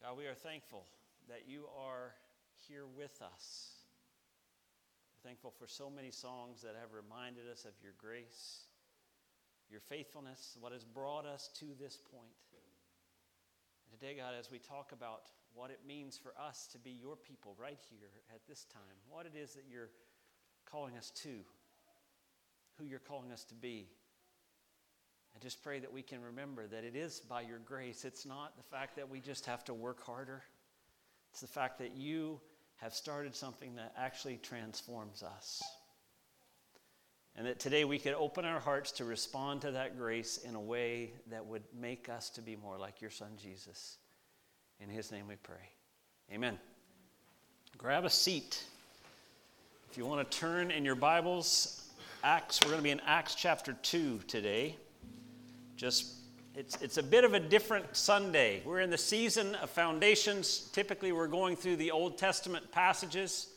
God, we are thankful that you are here with us. We're thankful for so many songs that have reminded us of your grace, your faithfulness, what has brought us to this point. And today, God, as we talk about what it means for us to be your people right here at this time, what it is that you're calling us to, who you're calling us to be, I just pray that we can remember that it is by your grace. It's not the fact that we just have to work harder. It's the fact that you have started something that actually transforms us. And that today we could open our hearts to respond to that grace in a way that would make us to be more like your Son, Jesus. In his name we pray. Amen. Grab a seat. If you want to turn in your Bibles, Acts, we're going to be in Acts chapter 2 today. It's a bit of a different Sunday. We're in the season of foundations. Typically, we're going through the Old Testament passages.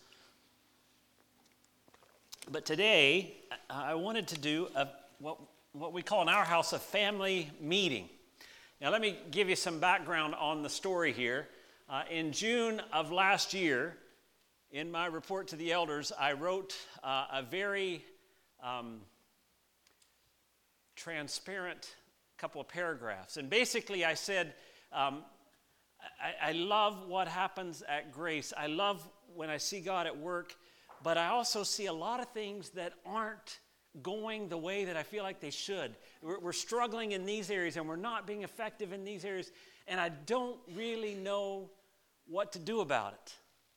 But today, I wanted to do what we call in our house a family meeting. Now, let me give you some background on the story here. In June of last year, in my report to the elders, I wrote a very transparent couple of paragraphs. And basically I said, I love what happens at Grace. I love when I see God at work, but I also see a lot of things that aren't going the way that I feel like they should. We're struggling in these areas and we're not being effective in these areas, and I don't really know what to do about it.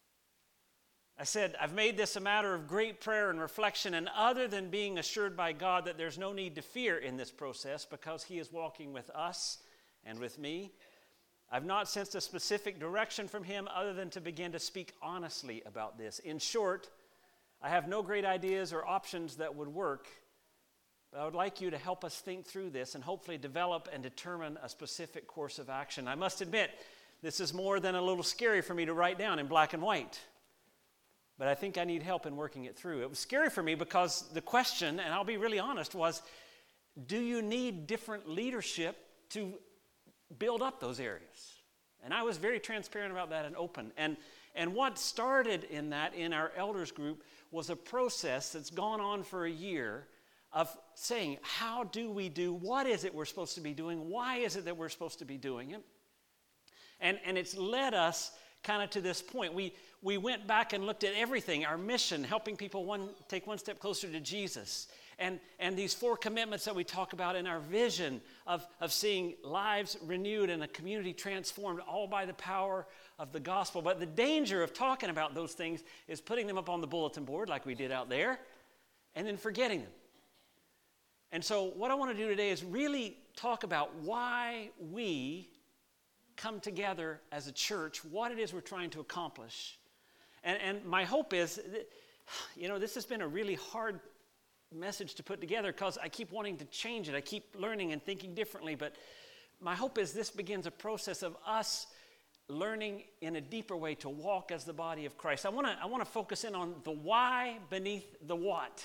I said, I've made this a matter of great prayer and reflection, and other than being assured by God that there's no need to fear in this process because he is walking with us and with me, I've not sensed a specific direction from him other than to begin to speak honestly about this. In short, I have no great ideas or options that would work, but I would like you to help us think through this and hopefully develop and determine a specific course of action. I must admit, this is more than a little scary for me to write down in black and white. But I think I need help in working it through. It was scary for me because the question, and I'll be really honest, was, do you need different leadership to build up those areas? And I was very transparent about that and open. And what started in that in our elders group was a process that's gone on for a year of saying, how do we do, what is it we're supposed to be doing, why is it that we're supposed to be doing it? And it's led us kind of to this point. We went back and looked at everything, our mission, helping people take one step closer to Jesus. And these 4 commitments that we talk about in our vision of seeing lives renewed and a community transformed, all by the power of the gospel. But the danger of talking about those things is putting them up on the bulletin board like we did out there, and then forgetting them. And so what I want to do today is really talk about why we come together as a church, what it is we're trying to accomplish. And my hope is, this has been a really hard message to put together because I keep wanting to change it. I keep learning and thinking differently, but my hope is this begins a process of us learning in a deeper way to walk as the body of Christ. I want to focus in on the why beneath the what.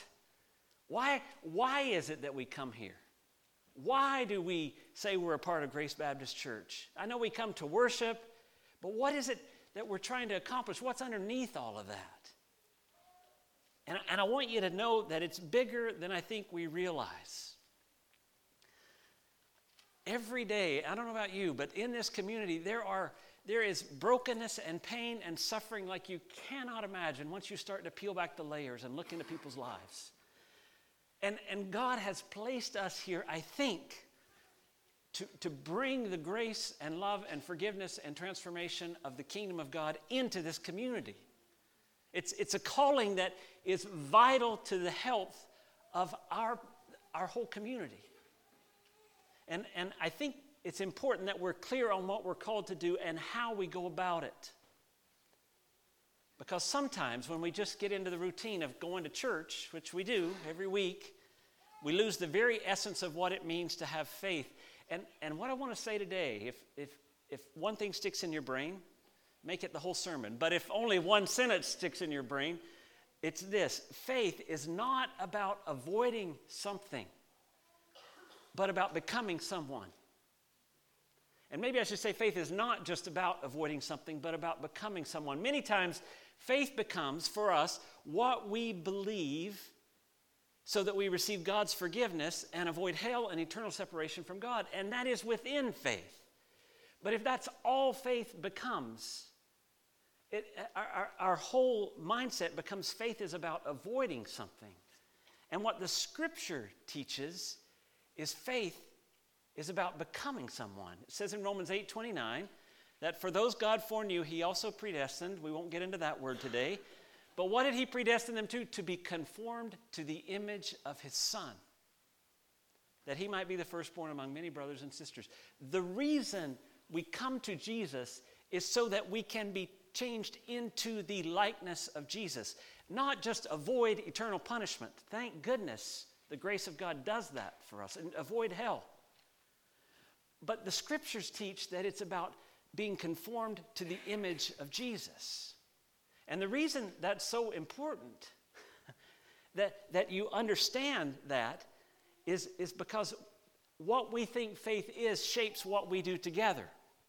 Why is it that we come here? Why do we say we're a part of Grace Baptist Church? I know we come to worship, but what is it that we're trying to accomplish? What's underneath all of that? And I want you to know that it's bigger than I think we realize. Every day, I don't know about you, but in this community, there is brokenness and pain and suffering like you cannot imagine once you start to peel back the layers and look into people's lives. And God has placed us here, I think, to bring the grace and love and forgiveness and transformation of the kingdom of God into this community. It's a calling that is vital to the health of our whole community. And I think it's important that we're clear on what we're called to do and how we go about it. Because sometimes when we just get into the routine of going to church, which we do every week, we lose the very essence of what it means to have faith. And what I want to say today, if one thing sticks in your brain, make it the whole sermon. But if only one sentence sticks in your brain, it's this: faith is not about avoiding something, but about becoming someone. And maybe I should say faith is not just about avoiding something, but about becoming someone. Many times, faith becomes, for us, what we believe so that we receive God's forgiveness and avoid hell and eternal separation from God. And that is within faith. But if that's all faith becomes, our whole mindset becomes faith is about avoiding something. And what the Scripture teaches is faith is about becoming someone. It says in Romans 8:29 that for those God foreknew, he also predestined. We won't get into that word today. But what did he predestine them to? To be conformed to the image of his Son, that he might be the firstborn among many brothers and sisters. The reason we come to Jesus is so that we can be changed into the likeness of Jesus, not just avoid eternal punishment. Thank goodness the grace of God does that for us, and avoid hell. But the Scriptures teach that it's about being conformed to the image of Jesus. And the reason that's so important, that you understand that, is because what we think faith is shapes what we do together.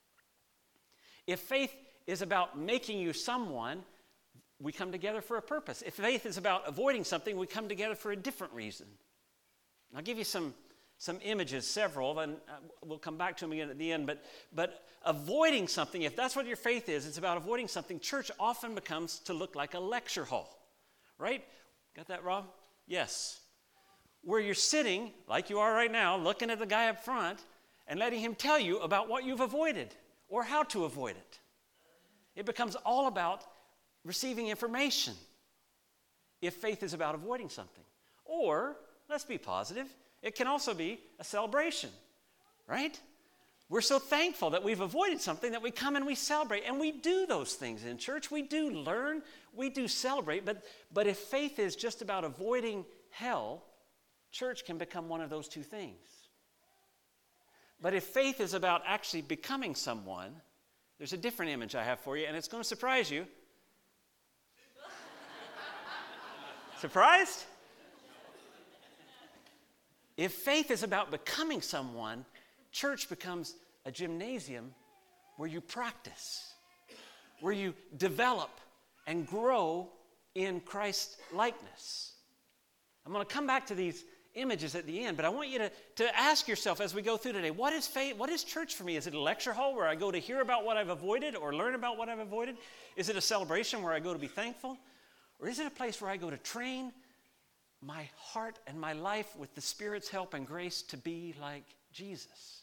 If faith is about making you someone, we come together for a purpose. If faith is about avoiding something, we come together for a different reason. I'll give you some images, several, and we'll come back to them again at the end. But avoiding something, if that's what your faith is, it's about avoiding something. Church often becomes to look like a lecture hall, right? Got that, Rob? Yes. Where you're sitting, like you are right now, looking at the guy up front and letting him tell you about what you've avoided or how to avoid it. It becomes all about receiving information if faith is about avoiding something. Or, let's be positive, it can also be a celebration, right? We're so thankful that we've avoided something that we come and we celebrate. And we do those things in church. We do learn. We do celebrate. But if faith is just about avoiding hell, church can become one of those two things. But if faith is about actually becoming someone, there's a different image I have for you, and it's going to surprise you. Surprised? If faith is about becoming someone, church becomes a gymnasium where you practice, where you develop and grow in Christ's likeness. I'm going to come back to these images at the end, but I want you to ask yourself as we go through today, what is faith? What is church for me? Is it a lecture hall where I go to hear about what I've avoided or learn about what I've avoided? Is it a celebration where I go to be thankful? Or is it a place where I go to train my heart and my life with the Spirit's help and grace to be like Jesus?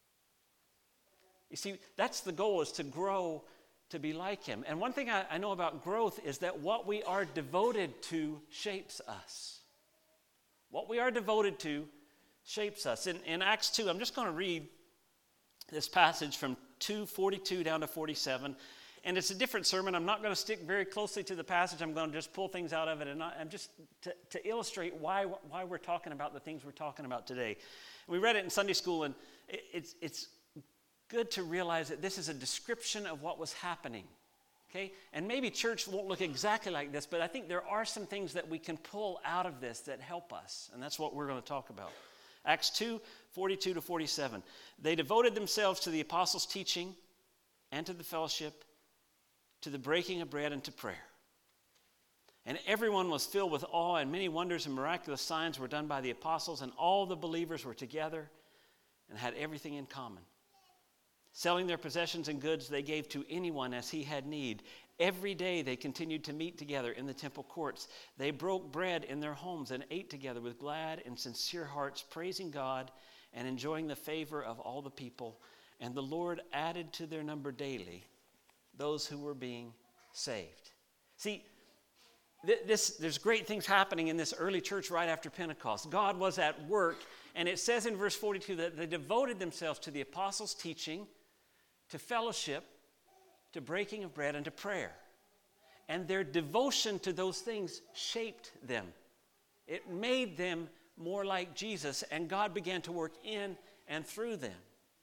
You see, that's the goal, is to grow to be like him. And one thing I know about growth is that what we are devoted to shapes us. What we are devoted to shapes us. In Acts 2, I'm just going to read this passage from 2:42 down to 47. And it's a different sermon. I'm not going to stick very closely to the passage. I'm going to just pull things out of it. And I'm just to illustrate why we're talking about the things we're talking about today. We read it in Sunday school, and it's good to realize that this is a description of what was happening. Okay? And maybe church won't look exactly like this, but I think there are some things that we can pull out of this that help us. And that's what we're going to talk about. Acts 2:42 to 47. They devoted themselves to the apostles' teaching and to the fellowship, to the breaking of bread and to prayer. And everyone was filled with awe, and many wonders and miraculous signs were done by the apostles, and all the believers were together and had everything in common. Selling their possessions and goods, they gave to anyone as he had need. Every day they continued to meet together in the temple courts. They broke bread in their homes and ate together with glad and sincere hearts, praising God and enjoying the favor of all the people. And the Lord added to their number daily those who were being saved. See, there's great things happening in this early church right after Pentecost. God was at work, and it says in verse 42 that they devoted themselves to the apostles' teaching, to fellowship, to breaking of bread, and to prayer. And their devotion to those things shaped them. It made them more like Jesus, and God began to work in and through them.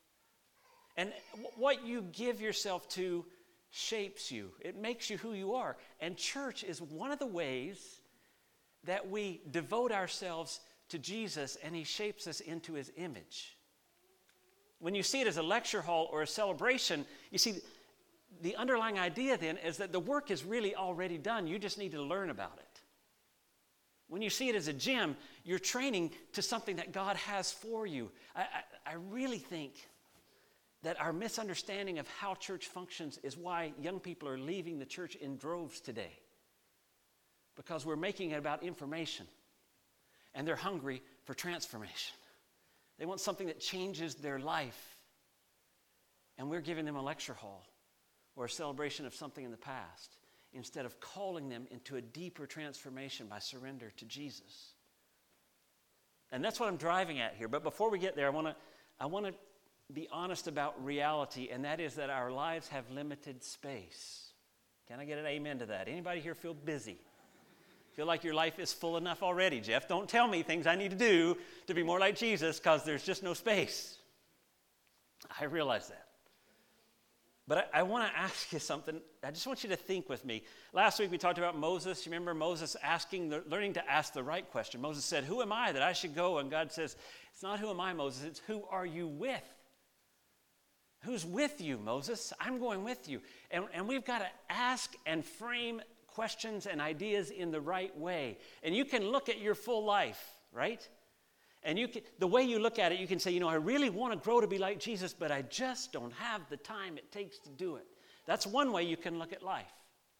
And what you give yourself to shapes you. It makes you who you are. And church is one of the ways that we devote ourselves to Jesus, and he shapes us into his image. When you see it as a lecture hall or a celebration, you see the underlying idea then is that the work is really already done. You just need to learn about it. When you see it as a gym, you're training to something that God has for you. I really think that our misunderstanding of how church functions is why young people are leaving the church in droves today. Because we're making it about information. And they're hungry for transformation. They want something that changes their life. And we're giving them a lecture hall or a celebration of something in the past instead of calling them into a deeper transformation by surrender to Jesus. And that's what I'm driving at here. But before we get there, I want to be honest about reality, and that is that our lives have limited space. Can I get an amen to that? Anybody here feel busy? Feel like your life is full enough already? Jeff, don't tell me things I need to do to be more like Jesus because there's just no space. I realize that. But I want to ask you something. I just want you to think with me. Last week we talked about Moses. You remember Moses learning to ask the right question. Moses said, "Who am I that I should go?" And God says, "It's not who am I, Moses. It's who are you with? Who's with you, Moses? I'm going with you." And we've got to ask and frame questions and ideas in the right way. And you can look at your full life, right? And the way you look at it, you can say, I really want to grow to be like Jesus, but I just don't have the time it takes to do it. That's one way you can look at life.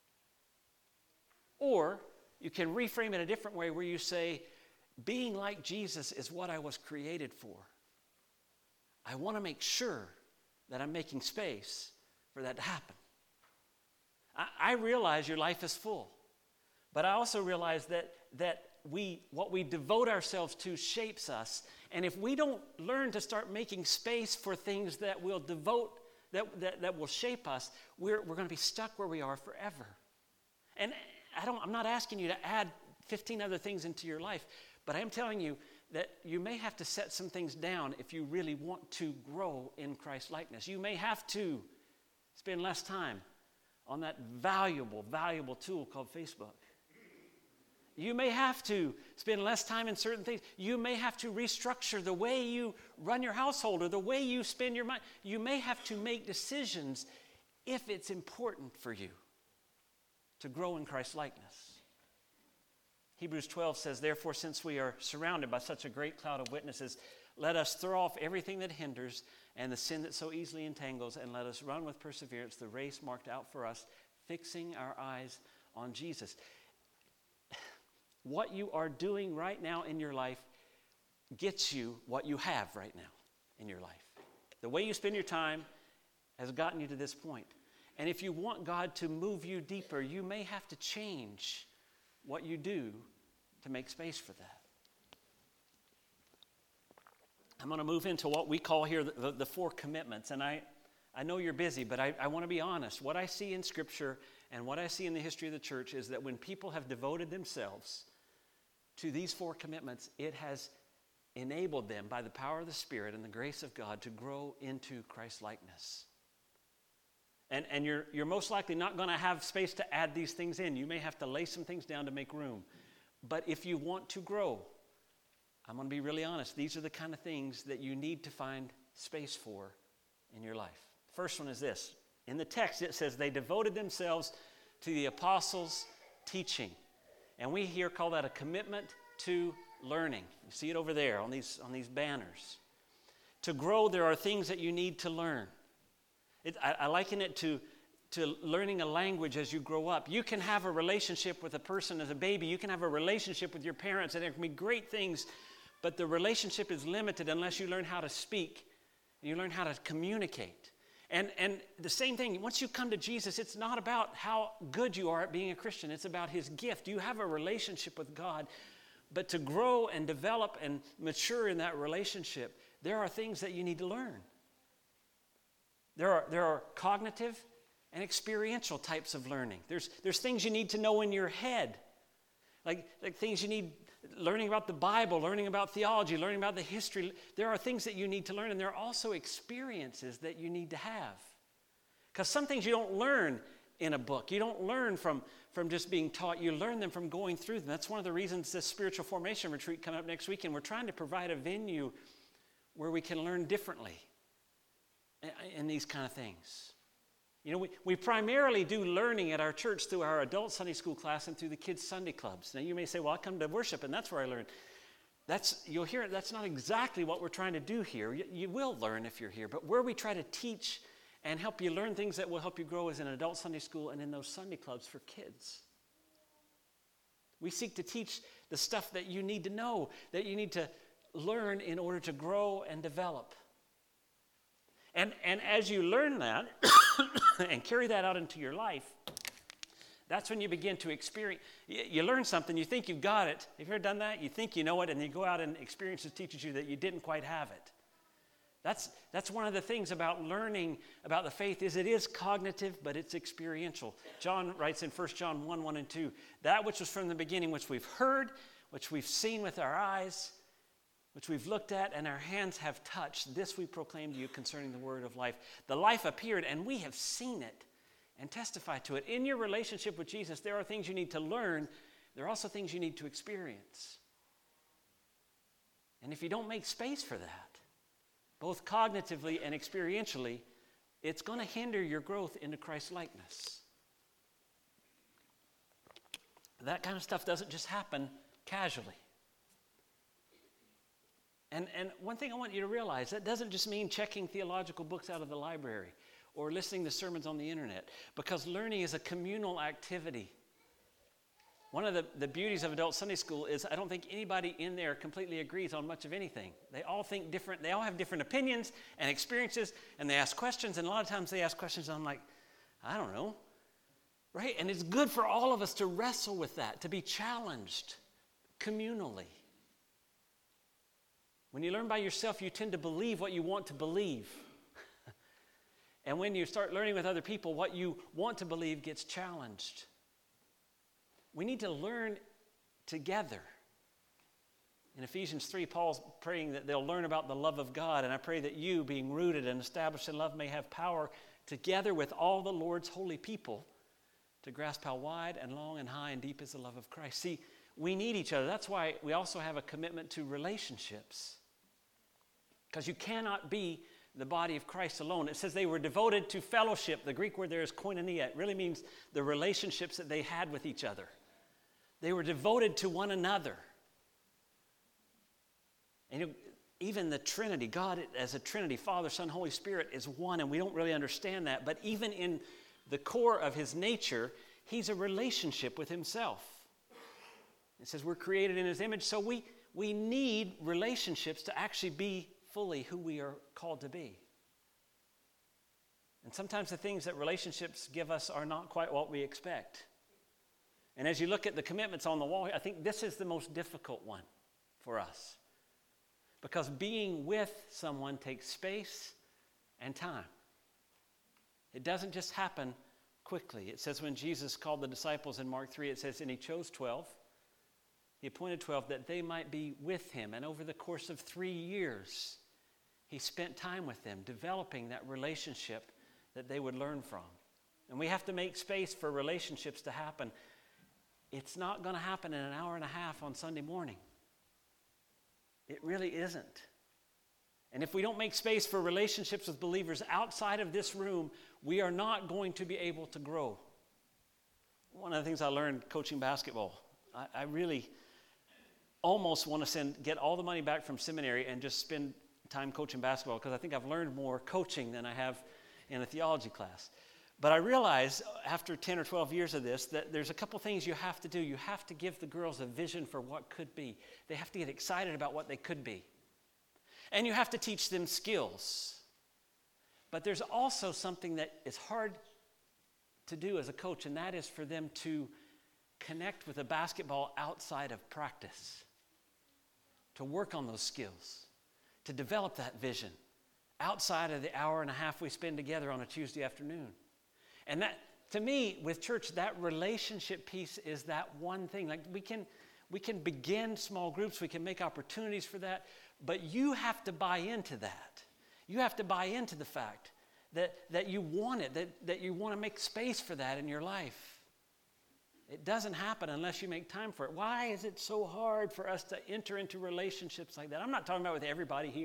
Or you can reframe it a different way where you say, being like Jesus is what I was created for. I want to make sure that I'm making space for that to happen. I realize your life is full, but I also realize that what we devote ourselves to shapes us. And if we don't learn to start making space for things that will that will shape us, we're going to be stuck where we are forever. And I'm not asking you to add 15 other things into your life, but I am telling you that you may have to set some things down if you really want to grow in Christ likeness. You may have to spend less time on that valuable tool called Facebook. You may have to spend less time in certain things. You may have to restructure the way you run your household or the way you spend your money. You may have to make decisions if it's important for you to grow in Christ's likeness. Hebrews 12 says, "Therefore, since we are surrounded by such a great cloud of witnesses, let us throw off everything that hinders and the sin that so easily entangles, and let us run with perseverance the race marked out for us, fixing our eyes on Jesus." What you are doing right now in your life gets you what you have right now in your life. The way you spend your time has gotten you to this point. And if you want God to move you deeper, you may have to change what you do to make space for that. I'm going to move into what we call here the 4 commitments. And I know you're busy, but I want to be honest. What I see in Scripture and what I see in the history of the church is that when people have devoted themselves to these 4 commitments, it has enabled them by the power of the Spirit and the grace of God to grow into Christ likeness. And you're most likely not going to have space to add these things in. You may have to lay some things down to make room. But if you want to grow, I'm going to be really honest, these are the kind of things that you need to find space for in your life. First one is this. In the text, it says they devoted themselves to the apostles' teaching. And we here call that a commitment to learning. You see it over there on these banners. To grow, there are things that you need to learn. I liken it to learning a language as you grow up. You can have a relationship with a person as a baby. You can have a relationship with your parents, and there can be great things, but the relationship is limited unless you learn how to speak and you learn how to communicate. And the same thing, once you come to Jesus, it's not about how good you are at being a Christian. It's about His gift. You have a relationship with God, but to grow and develop and mature in that relationship, there are things that you need to learn. There are cognitive and experiential types of learning. There's things you need to know in your head, like things you need, learning about the Bible, learning about theology, learning about the history. There are things that you need to learn, and there are also experiences that you need to have. Because some things you don't learn in a book. You don't learn from just being taught. You learn them from going through them. That's one of the reasons this spiritual formation retreat coming up next weekend. We're trying to provide a venue where we can learn differently. in these kind of things. You know, we primarily do learning at our church through our adult Sunday school class and through the kids' Sunday clubs. Now, you may say, well, I come to worship, and that's where I learn. You'll hear it, that's not exactly what we're trying to do here. You will learn if you're here, but where we try to teach and help you learn things that will help you grow is in adult Sunday school and in those Sunday clubs for kids. We seek to teach the stuff that you need to know, that you need to learn in order to grow and develop. And as you learn that and carry that out into your life, that's when you begin to experience. You learn something, you think you've got it. Have you ever done that? You think you know it, and you go out and experiences teaches you that you didn't quite have it. That's one of the things about learning about the faith is it is cognitive, but it's experiential. John writes in 1 John 1, and 2, that which was from the beginning, which we've heard, which we've seen with our eyes, which we've looked at and our hands have touched, this we proclaim to you concerning the word of life. The life appeared, and we have seen it and testify to it. In your relationship with Jesus, there are things you need to learn. There are also things you need to experience. And if you don't make space for that, both cognitively and experientially, it's going to hinder your growth into Christ-likeness. That kind of stuff doesn't just happen casually. And one thing I want you to realize, that doesn't just mean checking theological books out of the library or listening to sermons on the internet, because learning is a communal activity. One of the beauties of adult Sunday school is I don't think anybody in there completely agrees on much of anything. They all think different. They all have different opinions and experiences, and they ask questions, and a lot of times they ask questions, and I'm like, I don't know, right? And it's good for all of us to wrestle with that, to be challenged communally. When you learn by yourself, you tend to believe what you want to believe. And when you start learning with other people, what you want to believe gets challenged. We need to learn together. In Ephesians 3, Paul's praying that they'll learn about the love of God, and I pray that you, being rooted and established in love, may have power together with all the Lord's holy people to grasp how wide and long and high and deep is the love of Christ. See, we need each other. That's why we also have a commitment to relationships. Because you cannot be the body of Christ alone. It says they were devoted to fellowship. The Greek word there is koinonia. It really means the relationships that they had with each other. They were devoted to one another. And even the Trinity, God as a Trinity, Father, Son, Holy Spirit is one, and we don't really understand that. But even in the core of his nature, he's a relationship with himself. It says we're created in his image, so we need relationships to actually be fully who we are called to be. And sometimes the things that relationships give us are not quite what we expect. And as you look at the commitments on the wall, I think this is the most difficult one for us. Because being with someone takes space and time. It doesn't just happen quickly. It says when Jesus called the disciples in Mark 3, it says, and he chose 12. He appointed 12 that they might be with him. And over the course of 3 years, he spent time with them, developing that relationship that they would learn from. And we have to make space for relationships to happen. It's not going to happen in an hour and a half on Sunday morning. It really isn't. And if we don't make space for relationships with believers outside of this room, we are not going to be able to grow. One of the things I learned coaching basketball, I really almost want to get all the money back from seminary and just spend time coaching basketball, because I think I've learned more coaching than I have in a theology class. But I realized after 10 or 12 years of this that there's a couple things you have to do. You have to give the girls a vision for what could be. They have to get excited about what they could be. And you have to teach them skills. But there's also something that is hard to do as a coach, and that is for them to connect with the basketball outside of practice, to work on those skills, to develop that vision outside of the hour and a half we spend together on a Tuesday afternoon. And that, to me, with church, that relationship piece is that one thing. Like we can begin small groups, we can make opportunities for that, but you have to buy into that. You have to buy into the fact that you want it, that you want to make space for that in your life. It doesn't happen unless you make time for it. Why is it so hard for us to enter into relationships like that? I'm not talking about with everybody here.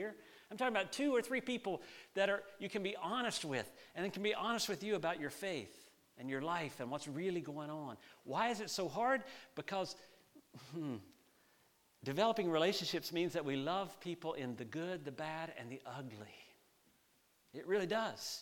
I'm talking about 2 or 3 people that you can be honest with, and they can be honest with you about your faith and your life and what's really going on. Why is it so hard? Because developing relationships means that we love people in the good, the bad, and the ugly. It really does.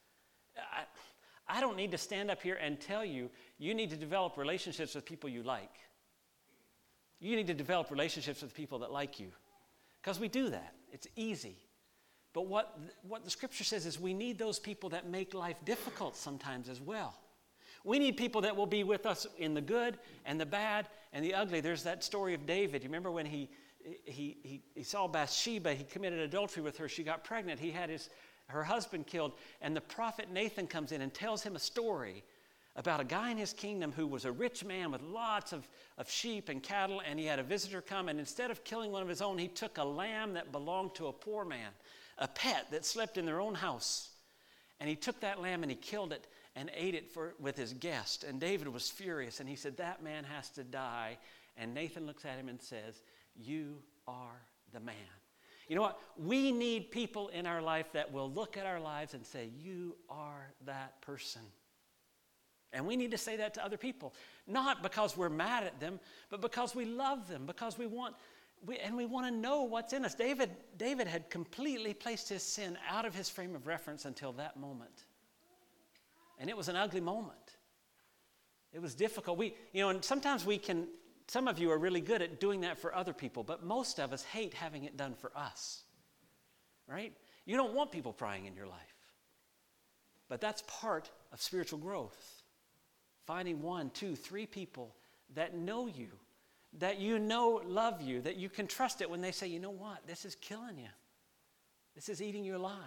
I don't need to stand up here and tell you, you need to develop relationships with people you like. You need to develop relationships with people that like you. Because we do that. It's easy. But what the Scripture says is we need those people that make life difficult sometimes as well. We need people that will be with us in the good and the bad and the ugly. There's that story of David. You remember when he saw Bathsheba, he committed adultery with her. She got pregnant. He had her husband killed. And the prophet Nathan comes in and tells him a story about a guy in his kingdom who was a rich man with lots of sheep and cattle, and he had a visitor come, and instead of killing one of his own, he took a lamb that belonged to a poor man, a pet that slept in their own house. And he took that lamb and he killed it and ate it with his guest. And David was furious, and he said, that man has to die. And Nathan looks at him and says, you are the man. You know what? We need people in our life that will look at our lives and say, you are that person. And we need to say that to other people, not because we're mad at them, but because we love them, because we want to know what's in us. David had completely placed his sin out of his frame of reference until that moment. And it was an ugly moment. It was difficult. And sometimes some of you are really good at doing that for other people, but most of us hate having it done for us, right? You don't want people prying in your life. But that's part of spiritual growth. Finding 1, 2, 3 people that know you, that you know love you, that you can trust it when they say, you know what, this is killing you. This is eating you alive.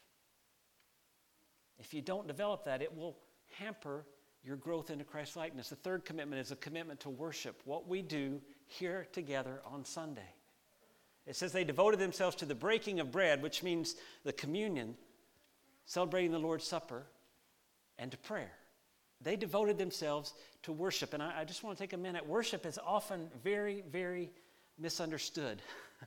If you don't develop that, it will hamper your growth into Christ-likeness. The third commitment is a commitment to worship, what we do here together on Sunday. It says they devoted themselves to the breaking of bread, which means the communion, celebrating the Lord's Supper, and to prayer. They devoted themselves to worship. And I just want to take a minute. Worship is often very, very misunderstood.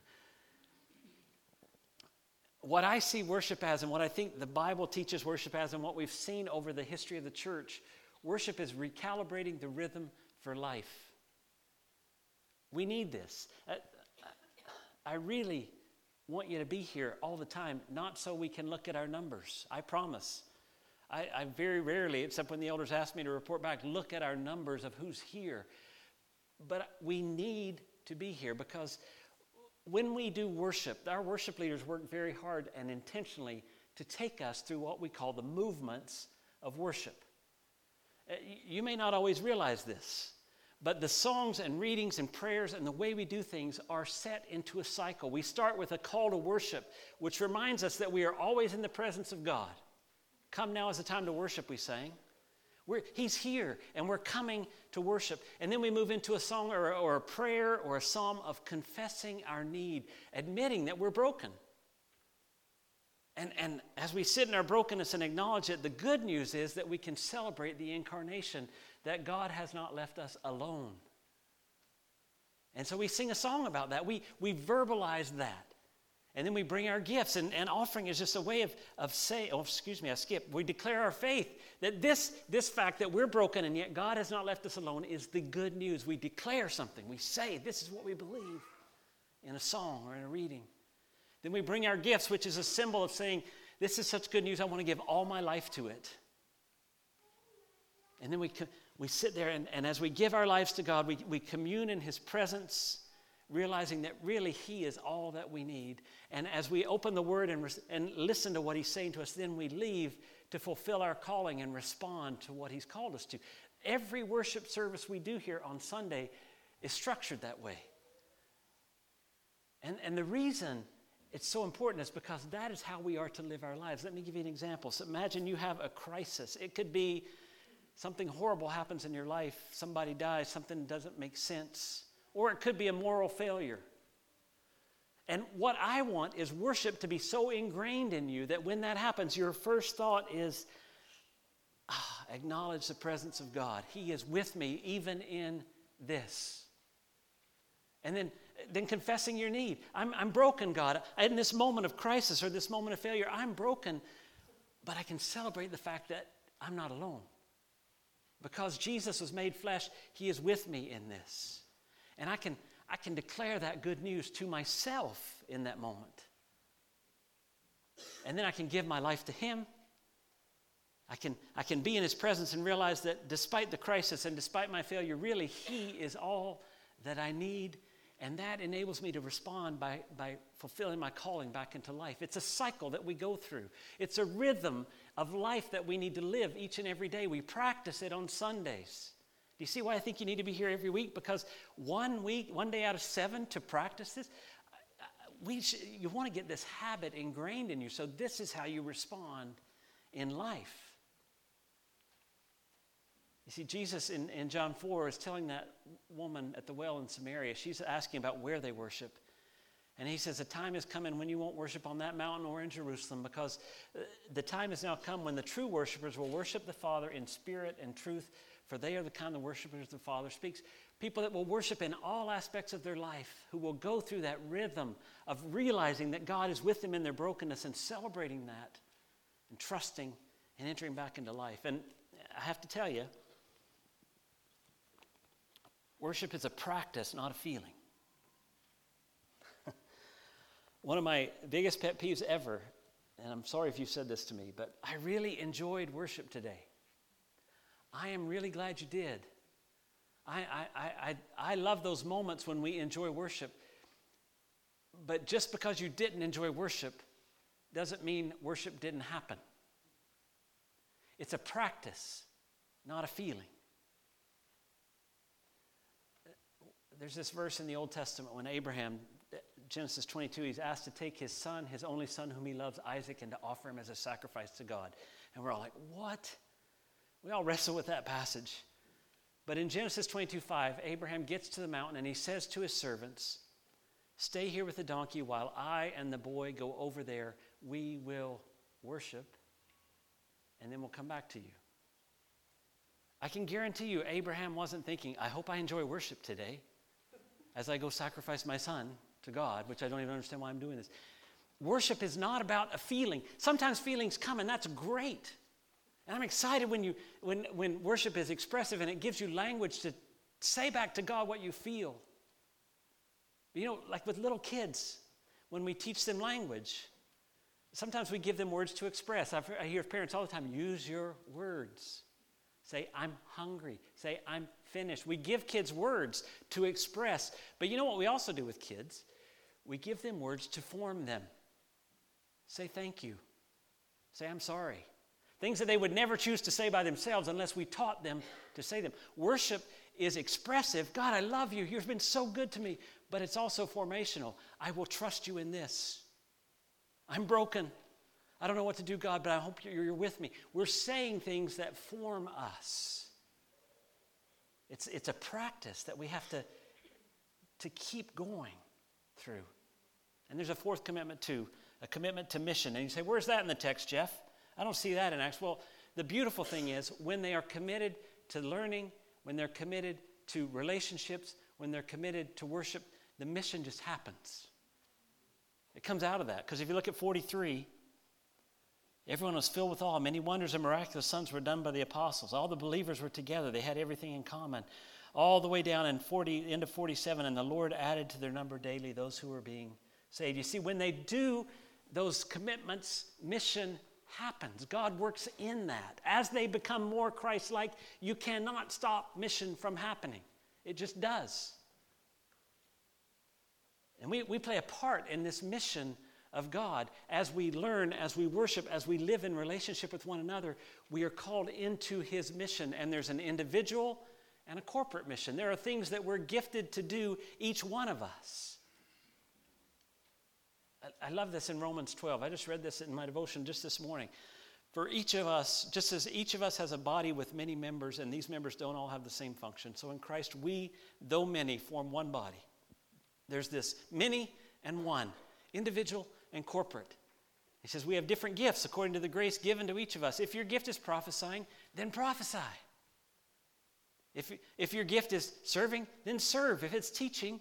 What I see worship as, and what I think the Bible teaches worship as, and what we've seen over the history of the church, worship is recalibrating the rhythm for life. We need this. I really want you to be here all the time, not so we can look at our numbers. I promise. I very rarely, except when the elders ask me to report back, look at our numbers of who's here. But we need to be here because when we do worship, our worship leaders work very hard and intentionally to take us through what we call the movements of worship. You may not always realize this, but the songs and readings and prayers and the way we do things are set into a cycle. We start with a call to worship, which reminds us that we are always in the presence of God. Come now is the time to worship, we sang. He's here, and we're coming to worship. And then we move into a song or a prayer or a psalm of confessing our need, admitting that we're broken. And as we sit in our brokenness and acknowledge it, the good news is that we can celebrate the incarnation, that God has not left us alone. And so we sing a song about that. We verbalize that. And then we bring our gifts, and offering is just a way of saying, I skipped. We declare our faith that this fact that we're broken and yet God has not left us alone is the good news. We declare something. We say, this is what we believe in a song or in a reading. Then we bring our gifts, which is a symbol of saying, this is such good news, I want to give all my life to it. And then we sit there, and as we give our lives to God, we commune in His presence, realizing that really He is all that we need. And as we open the Word and listen to what He's saying to us, then we leave to fulfill our calling and respond to what He's called us to. Every worship service we do here on Sunday is structured that way. And the reason it's so important is because that is how we are to live our lives. Let me give you an example. So imagine you have a crisis. It could be something horrible happens in your life. Somebody dies, something doesn't make sense. Or it could be a moral failure. And what I want is worship to be so ingrained in you that when that happens, your first thought is, acknowledge the presence of God. He is with me even in this. And then Then confessing your need. I'm broken, God. In this moment of crisis or this moment of failure, I'm broken, but I can celebrate the fact that I'm not alone. Because Jesus was made flesh, he is with me in this. And I can declare that good news to myself in that moment. And then I can give my life to him. I can be in his presence and realize that despite the crisis and despite my failure, really he is all that I need. And that enables me to respond by fulfilling my calling back into life. It's a cycle that we go through. It's a rhythm of life that we need to live each and every day. We practice it on Sundays. Do you see why I think you need to be here every week? Because one day out of 7 to practice this, you want to get this habit ingrained in you. So this is how you respond in life. You see, Jesus in John 4 is telling that woman at the well in Samaria, she's asking about where they worship. And he says, the time is coming when you won't worship on that mountain or in Jerusalem, because the time has now come when the true worshipers will worship the Father in spirit and truth, for they are the kind of worshipers the Father speaks. People that will worship in all aspects of their life, who will go through that rhythm of realizing that God is with them in their brokenness and celebrating that and trusting and entering back into life. And I have to tell you, worship is a practice, not a feeling. One of my biggest pet peeves ever, and I'm sorry if you've said this to me, but I really enjoyed worship today. I am really glad you did. I love those moments when we enjoy worship. But just because you didn't enjoy worship doesn't mean worship didn't happen. It's a practice, not a feeling. There's this verse in the Old Testament when Abraham, Genesis 22, he's asked to take his son, his only son whom he loves, Isaac, and to offer him as a sacrifice to God. And we're all like, what? We all wrestle with that passage. But in Genesis 22:5, Abraham gets to the mountain and he says to his servants, stay here with the donkey while I and the boy go over there. We will worship and then we'll come back to you. I can guarantee you Abraham wasn't thinking, I hope I enjoy worship today as I go sacrifice my son to God, which I don't even understand why I'm doing this. Worship is not about a feeling. Sometimes feelings come and that's great. And I'm excited when worship is expressive and it gives you language to say back to God what you feel. You know, like with little kids, when we teach them language, sometimes we give them words to express. I hear parents all the time, use your words. Say, I'm hungry. Say, I'm finished. We give kids words to express. But you know what we also do with kids? We give them words to form them. Say thank you. Say, I'm sorry. Things that they would never choose to say by themselves unless we taught them to say them. Worship is expressive. God, I love you. You've been so good to me. But it's also formational. I will trust you in this. I'm broken. I don't know what to do, God, but I hope you're with me. We're saying things that form us. It's a practice that we have to keep going through. And there's a fourth commitment too, a commitment to mission. And you say, where's that in the text, Jeff? I don't see that in Acts. Well, the beautiful thing is when they are committed to learning, when they're committed to relationships, when they're committed to worship, the mission just happens. It comes out of that. Because if you look at 43, everyone was filled with awe. Many wonders and miraculous signs were done by the apostles. All the believers were together. They had everything in common. All the way down in into 47, and the Lord added to their number daily those who were being saved. You see, when they do those commitments, mission happens. God works in that. As they become more Christ-like, you cannot stop mission from happening. It just does. And we play a part in this mission of God. As we learn, as we worship, as we live in relationship with one another, we are called into his mission. And there's an individual and a corporate mission. There are things that we're gifted to do, each one of us. I love this in Romans 12. I just read this in my devotion just this morning. For each of us, just as each of us has a body with many members, and these members don't all have the same function, so in Christ we, though many, form one body. There's this many and one, individual and corporate. He says we have different gifts according to the grace given to each of us. If your gift is prophesying, then prophesy. If your gift is serving, then serve. If it's teaching,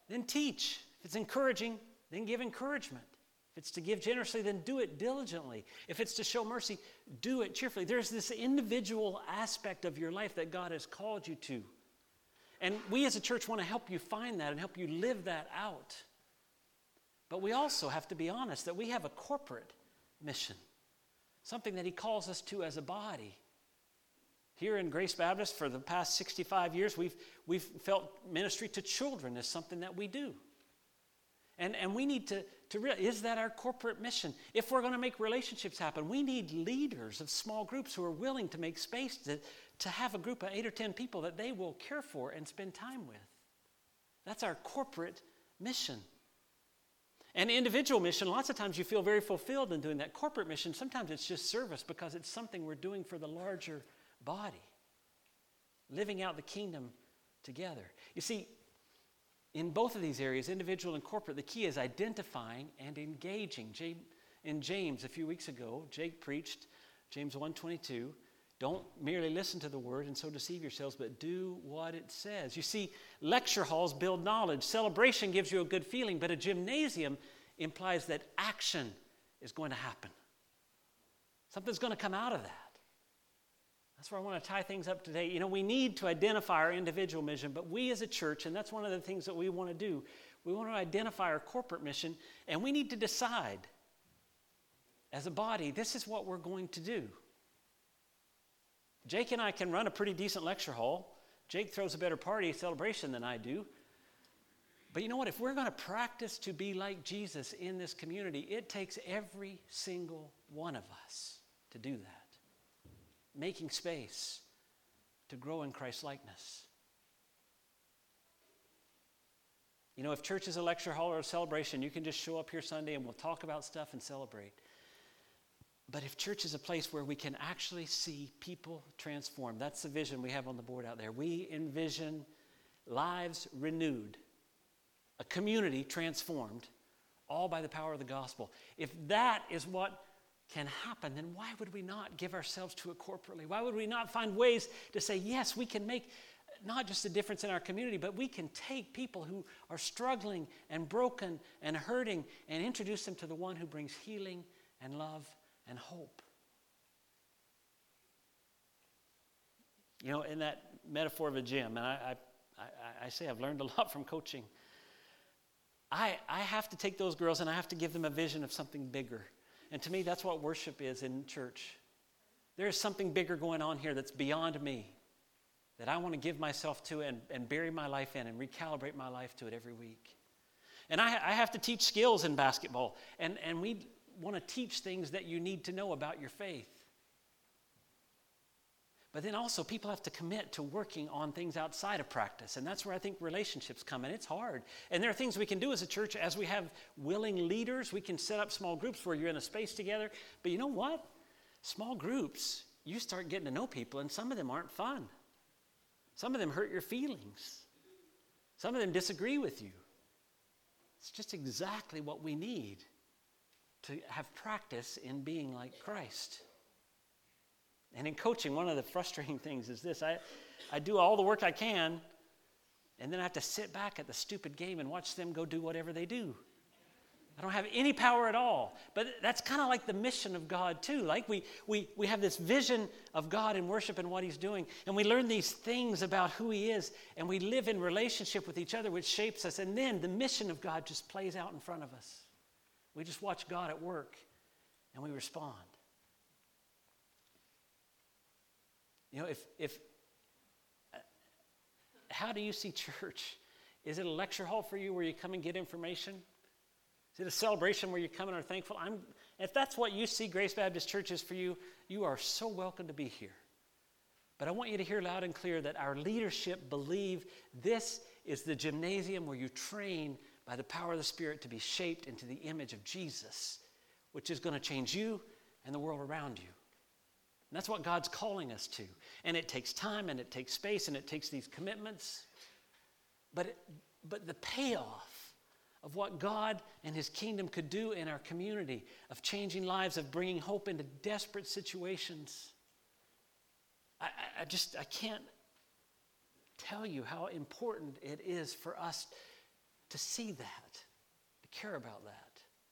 then teach. If it's encouraging, then give encouragement. If it's to give generously, then do it diligently. If it's to show mercy, do it cheerfully. There's this individual aspect of your life that God has called you to. And we as a church want to help you find that and help you live that out. But we also have to be honest that we have a corporate mission, something that he calls us to as a body. Here in Grace Baptist, for the past 65 years, we've felt ministry to children is something that we do. And we need to realize, is that our corporate mission? If we're going to make relationships happen, we need leaders of small groups who are willing to make space to have a group of 8 or 10 people that they will care for and spend time with. That's our corporate mission. And individual mission, lots of times you feel very fulfilled in doing that. Corporate mission, sometimes it's just service because it's something we're doing for the larger body, living out the kingdom together. You see, in both of these areas, individual and corporate, the key is identifying and engaging. In James, a few weeks ago, Jake preached James 1:22. Don't merely listen to the word and so deceive yourselves, but do what it says. You see, lecture halls build knowledge. Celebration gives you a good feeling, but a gymnasium implies that action is going to happen. Something's going to come out of that. That's where I want to tie things up today. You know, we need to identify our individual mission, but we as a church, and that's one of the things that we want to do, we want to identify our corporate mission, and we need to decide as a body, this is what we're going to do. Jake and I can run a pretty decent lecture hall. Jake throws a better party celebration than I do. But you know what? If we're going to practice to be like Jesus in this community, it takes every single one of us to do that. Making space to grow in Christ's likeness. You know, if church is a lecture hall or a celebration, you can just show up here Sunday and we'll talk about stuff and celebrate. But if church is a place where we can actually see people transformed, that's the vision we have on the board out there. We envision lives renewed, a community transformed, all by the power of the gospel. If that is what can happen, then why would we not give ourselves to it corporately? Why would we not find ways to say, yes, we can make not just a difference in our community, but we can take people who are struggling and broken and hurting and introduce them to the one who brings healing and love and hope. You know, in that metaphor of a gym, and I say I've learned a lot from coaching, I have to take those girls and I have to give them a vision of something bigger. And to me, that's what worship is in church. There is something bigger going on here that's beyond me that I want to give myself to and bury my life in and recalibrate my life to it every week. And I have to teach skills in basketball. And we want to teach things that you need to know about your faith. But then also people have to commit to working on things outside of practice. And that's where I think relationships come in. It's hard. And there are things we can do as a church. As we have willing leaders, we can set up small groups where you're in a space together. But you know what? Small groups, you start getting to know people, and some of them aren't fun. Some of them hurt your feelings. Some of them disagree with you. It's just exactly what we need to have practice in being like Christ. And in coaching, one of the frustrating things is this. I do all the work I can, and then I have to sit back at the stupid game and watch them go do whatever they do. I don't have any power at all. But that's kind of like the mission of God too. Like we have this vision of God in worship and what he's doing, and we learn these things about who he is, and we live in relationship with each other, which shapes us. And then the mission of God just plays out in front of us. We just watch God at work, and we respond. You know, how do you see church? Is it a lecture hall for you where you come and get information? Is it a celebration where you come and are thankful? If that's what you see Grace Baptist Church is for you, you are so welcome to be here. But I want you to hear loud and clear that our leadership believe this is the gymnasium where you train by the power of the Spirit to be shaped into the image of Jesus, which is going to change you and the world around you. And that's what God's calling us to. And it takes time, and it takes space, and it takes these commitments. But the payoff of what God and his kingdom could do in our community, of changing lives, of bringing hope into desperate situations, I can't tell you how important it is for us to see that, to care about that.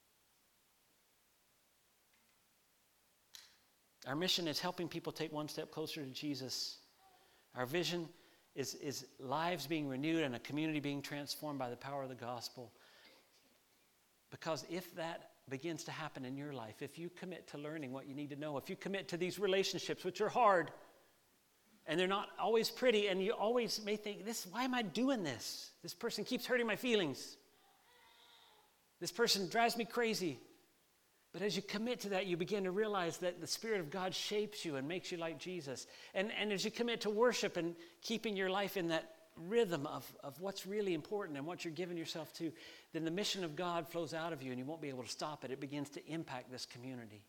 Our mission is helping people take one step closer to Jesus. Our vision is lives being renewed and a community being transformed by the power of the gospel. Because if that begins to happen in your life, if you commit to learning what you need to know, if you commit to these relationships, which are hard, and they're not always pretty, and you always may think, why am I doing this? This person keeps hurting my feelings. This person drives me crazy. But as you commit to that, you begin to realize that the Spirit of God shapes you and makes you like Jesus. And as you commit to worship and keeping your life in that rhythm of what's really important and what you're giving yourself to, then the mission of God flows out of you and you won't be able to stop it. It begins to impact this community.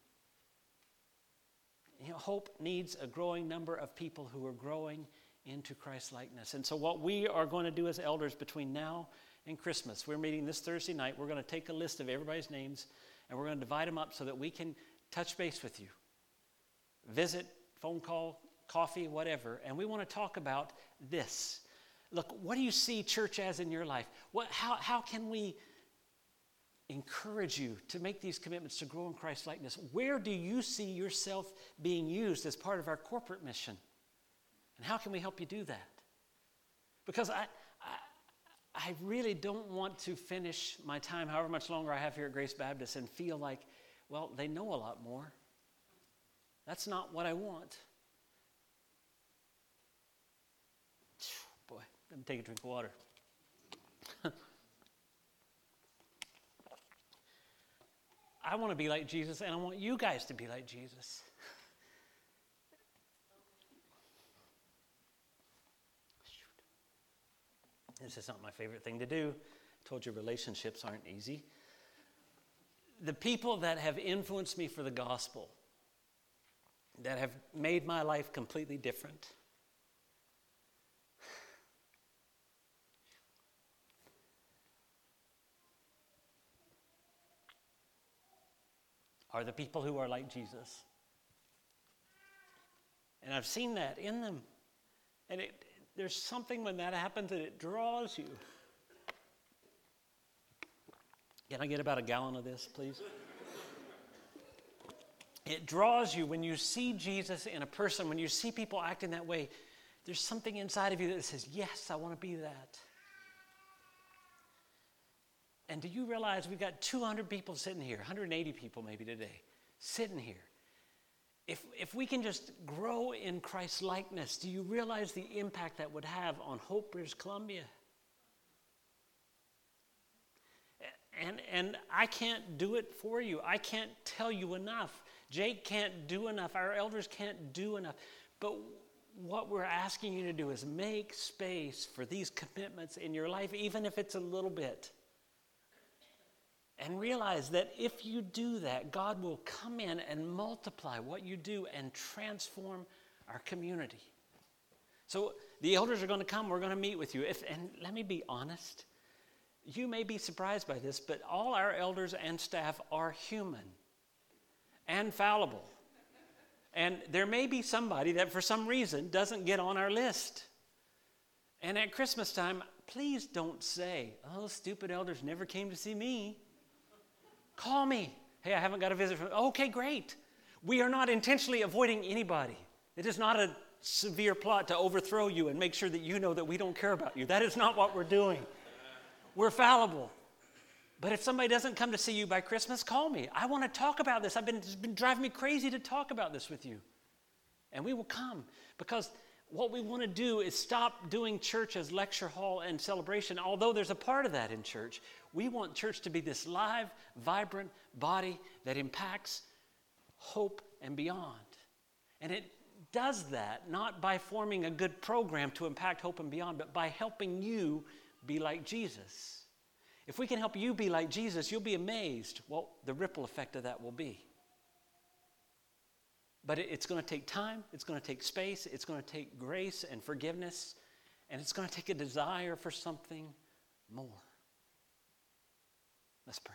Hope needs a growing number of people who are growing into Christ-likeness. And so what we are going to do as elders between now and Christmas, we're meeting this Thursday night. We're going to take a list of everybody's names and we're going to divide them up so that we can touch base with you. Visit, phone call, coffee, whatever. And we want to talk about this. Look, what do you see church as in your life? How can we encourage you to make these commitments to grow in Christ-likeness? Where do you see yourself being used as part of our corporate mission? And how can we help you do that? Because I really don't want to finish my time, however much longer I have here at Grace Baptist, and feel like, well, they know a lot more. That's not what I want. Boy, let me take a drink of water. I want to be like Jesus, and I want you guys to be like Jesus. This is not my favorite thing to do. I told you relationships aren't easy. The people that have influenced me for the gospel, that have made my life completely different, are the people who are like Jesus. And I've seen that in them. And there's something when that happens that it draws you. Can I get about a gallon of this, please? It draws you when you see Jesus in a person, when you see people acting that way. There's something inside of you that says, yes, I want to be that. And do you realize we've got 200 people sitting here, 180 people maybe today, sitting here. If we can just grow in Christ's likeness, do you realize the impact that would have on Hope, British Columbia? And I can't do it for you. I can't tell you enough. Jake can't do enough. Our elders can't do enough. But what we're asking you to do is make space for these commitments in your life, even if it's a little bit. And realize that if you do that, God will come in and multiply what you do and transform our community. So the elders are going to come. We're going to meet with you. And let me be honest. You may be surprised by this, but all our elders and staff are human and fallible. And there may be somebody that for some reason doesn't get on our list. And at Christmas time, please don't say, oh, stupid elders never came to see me. Call me. Hey, I haven't got a visit from... Okay, great. We are not intentionally avoiding anybody. It is not a severe plot to overthrow you and make sure that you know that we don't care about you. That is not what we're doing. We're fallible. But if somebody doesn't come to see you by Christmas, call me. I want to talk about this. It's been driving me crazy to talk about this with you. And we will come because what we want to do is stop doing church as lecture hall and celebration. Although there's a part of that in church, we want church to be this live, vibrant body that impacts hope and beyond. And it does that not by forming a good program to impact hope and beyond, but by helping you be like Jesus. If we can help you be like Jesus, you'll be amazed what the ripple effect of that will be. But it's going to take time, it's going to take space, it's going to take grace and forgiveness, and it's going to take a desire for something more. Let's pray.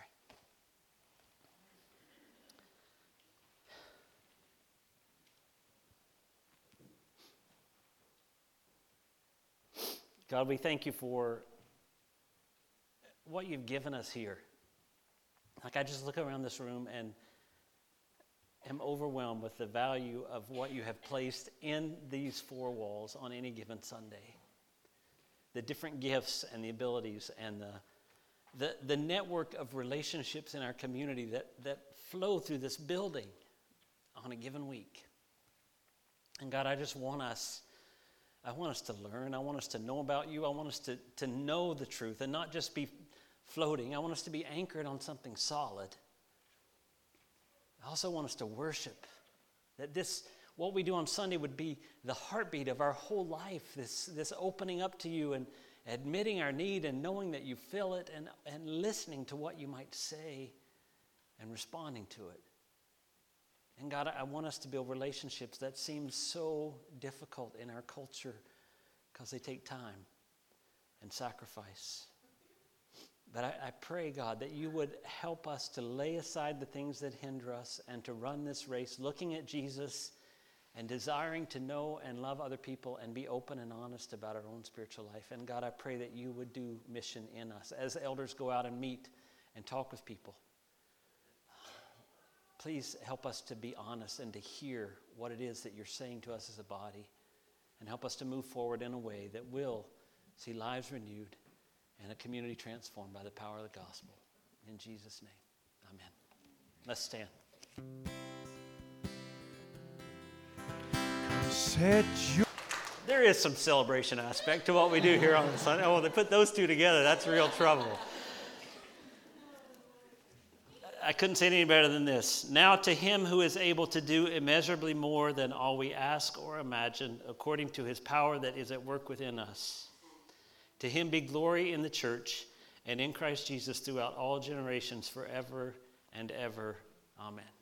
God, we thank you for what you've given us here. Like, I just look around this room and am overwhelmed with the value of what you have placed in these four walls on any given Sunday. The different gifts and the abilities and the network of relationships in our community that flow through this building on a given week. And God, I want us to learn. I want us to know about you. I want us to know the truth and not just be floating. I want us to be anchored on something solid. I also want us to worship. That what we do on Sunday would be the heartbeat of our whole life, this opening up to you and admitting our need and knowing that you fill it and listening to what you might say and responding to it. And God, I want us to build relationships that seem so difficult in our culture because they take time and sacrifice. But I pray, God, that you would help us to lay aside the things that hinder us and to run this race looking at Jesus and desiring to know and love other people and be open and honest about our own spiritual life. And God, I pray that you would do mission in us as elders go out and meet and talk with people. Please help us to be honest and to hear what it is that you're saying to us as a body, and help us to move forward in a way that will see lives renewed and a community transformed by the power of the gospel. In Jesus' name, amen. Let's stand. There is some celebration aspect to what we do here on the Sunday. Oh, they put those two together. That's real trouble. I couldn't say it any better than this. Now to him who is able to do immeasurably more than all we ask or imagine, according to his power that is at work within us. To him be glory in the church and in Christ Jesus throughout all generations, forever and ever. Amen.